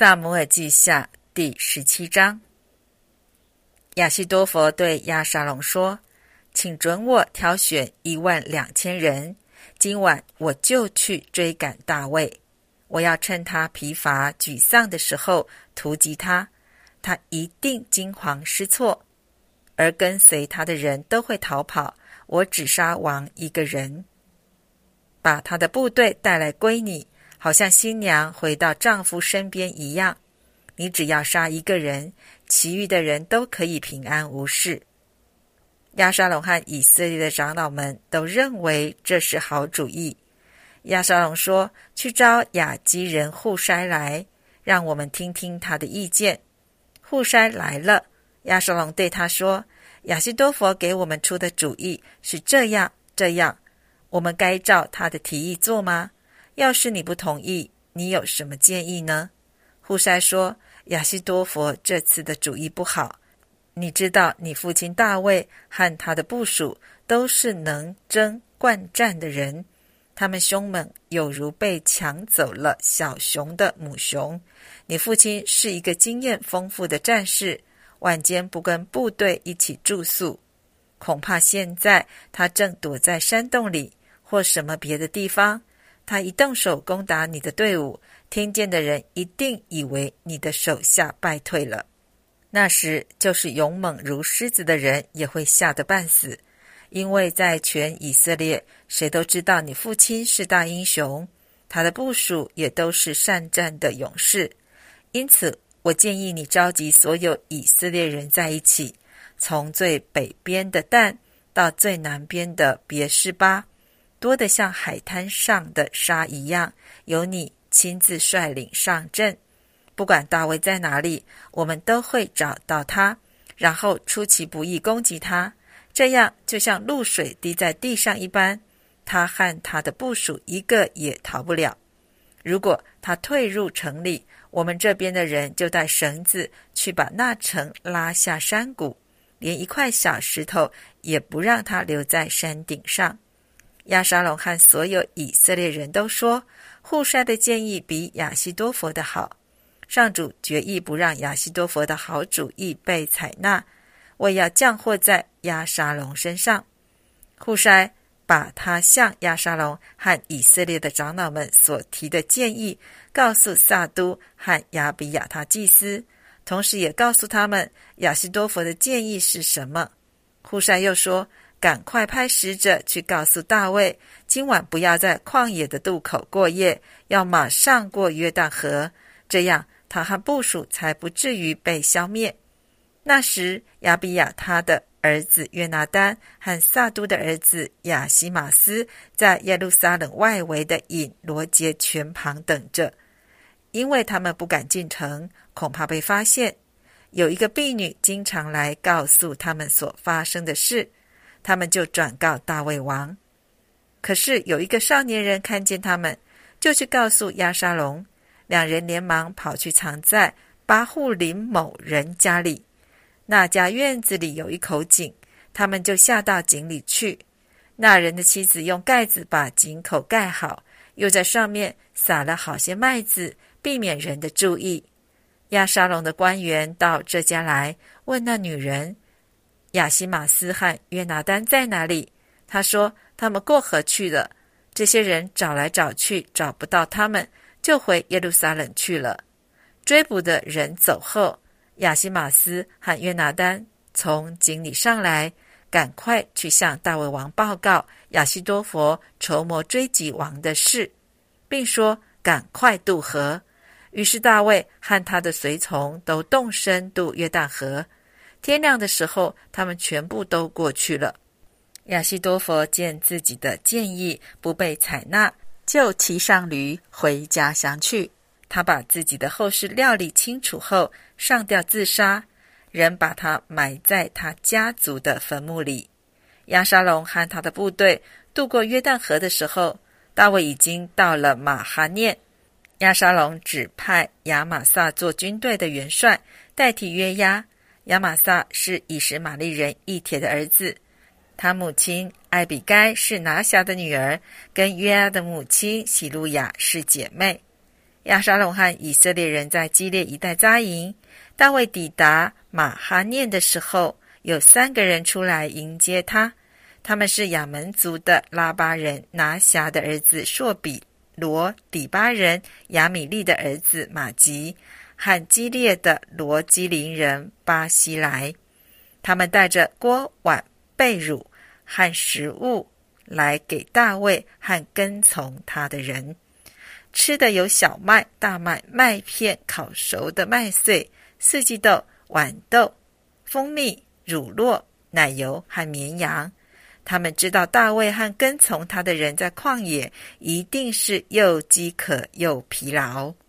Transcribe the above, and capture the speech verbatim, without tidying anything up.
撒母耳记下第十七章。亚希多弗对押沙龙说：请准我挑选一万两千人，今晚我就去追赶大卫。我要趁他疲乏沮丧的时候突击他，他一定惊慌失措，而跟随他的人都会逃跑，我只杀王一个人。把他的部队带来归你，好像新娘回到丈夫身边一样。你只要杀一个人，其余的人都可以平安无事。押沙龙和以色列的长老们都认为这是好主意。押沙龙说：去招亚基人户筛来，让我们听听他的意见。户筛来了，押沙龙对他说：亚希多弗给我们出的主意是这样这样，我们该照他的提议做吗？要是你不同意，你有什么建议呢？户筛说：亚希多弗这次的主意不好，你知道你父亲大卫和他的部属都是能征惯战的人，他们凶猛有如被抢走了小熊的母熊。你父亲是一个经验丰富的战士，晚间不跟部队一起住宿，恐怕现在他正躲在山洞里或什么别的地方。他一动手攻打你的队伍，听见的人一定以为你的手下败退了。那时就是勇猛如狮子的人也会吓得半死，因为在全以色列谁都知道你父亲是大英雄，他的部属也都是善战的勇士。因此我建议你召集所有以色列人在一起，从最北边的但到最南边的别是巴，多得像海滩上的沙一样，由你亲自率领上阵。不管大卫在哪里，我们都会找到他，然后出其不意攻击他，这样就像露水滴在地上一般，他和他的部属一个也逃不了。如果他退入城里，我们这边的人就带绳子去把那城拉下山谷，连一块小石头也不让他留在山顶上。押沙龙和所有以色列人都说，户筛的建议比亚希多弗的好。上主决意不让亚希多弗的好主意被采纳，我也要降祸在押沙龙身上。户筛把他向押沙龙和以色列的长老们所提的建议告诉撒都和亚比亚他祭司，同时也告诉他们亚希多弗的建议是什么。户筛又说，赶快派使者去告诉大卫，今晚不要在旷野的渡口过夜，要马上过约旦河，这样他和部属才不至于被消灭。那时亚比亚他的儿子约拿单和撒都的儿子亚西马斯在耶路撒冷外围的隐罗节泉旁等着，因为他们不敢进城，恐怕被发现。有一个婢女经常来告诉他们所发生的事，他们就转告大卫王。可是有一个少年人看见他们，就去告诉押沙龙，两人连忙跑去藏在巴户林某人家里。那家院子里有一口井，他们就下到井里去。那人的妻子用盖子把井口盖好，又在上面撒了好些麦子，避免人的注意。押沙龙的官员到这家来，问那女人，亚西马斯和约拿单在哪里？他说，他们过河去了。这些人找来找去，找不到他们，就回耶路撒冷去了。追捕的人走后，亚西马斯和约拿单从井里上来，赶快去向大卫王报告亚希多弗筹谋追击王的事，并说赶快渡河。于是大卫和他的随从都动身渡约旦河。天亮的时候，他们全部都过去了。亚希多弗见自己的建议不被采纳，就骑上驴回家乡去。他把自己的后事料理清楚后，上吊自杀，人把他埋在他家族的坟墓里。押沙龙和他的部队渡过约旦河的时候，大卫已经到了马哈念。押沙龙指派亚玛撒做军队的元帅，代替约押。亚玛撒是以实玛利人以铁的儿子，他母亲艾比该是拿辖的女儿，跟约押的母亲喜路亚是姐妹。 亚沙龙和以色列人在基列一带扎营。大卫抵达马哈念的时候，有三个人出来迎接他，他们是亚门族的拉巴人拿辖的儿子朔比罗底巴人亚米利的儿子马吉和基列的罗基林人巴西来。他们带着锅碗被褥和食物来给大卫和跟从他的人。吃的有小麦、大麦、麦片、烤熟的麦穗、四季豆、豌豆、蜂蜜、乳酪、奶油和绵羊。他们知道大卫和跟从他的人在旷野一定是又饥渴又疲劳。